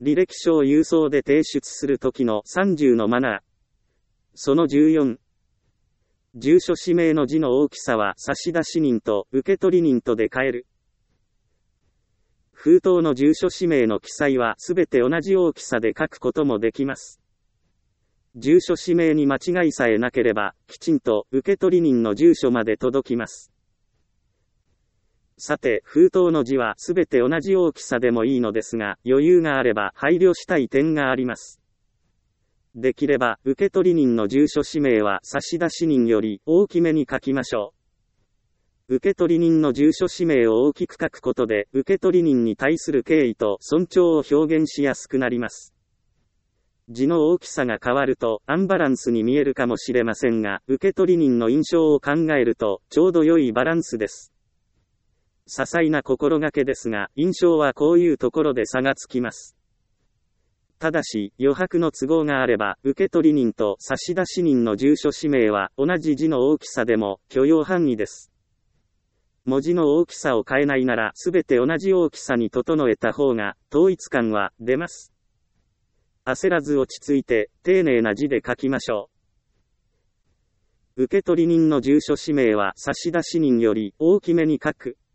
履歴書を郵送で提出するときの30のマナー。その14。住所氏名の字の大きさは差出人と受取人とで変える。封筒の住所氏名の記載はすべて同じ大きさで書くこともできます。住所氏名に間違いさえなければ、きちんと受取人の住所まで届きます。さて、封筒の字はすべて同じ大きさでもいいのですが、余裕があれば配慮したい点があります。できれば、受取人の住所氏名は差出人より大きめに書きましょう。受取人の住所氏名を大きく書くことで、受取人に対する敬意と尊重を表現しやすくなります。字の大きさが変わるとアンバランスに見えるかもしれませんが、受取人の印象を考えるとちょうど良いバランスです。些細な心がけですが、印象はこういうところで差がつきます。ただし、余白の都合があれば、受取人と差出人の住所氏名は同じ字の大きさでも許容範囲です。文字の大きさを変えないなら、すべて同じ大きさに整えた方が統一感は出ます。焦らず落ち着いて、丁寧な字で書きましょう。受取人の住所氏名は差出人より大きめに書く。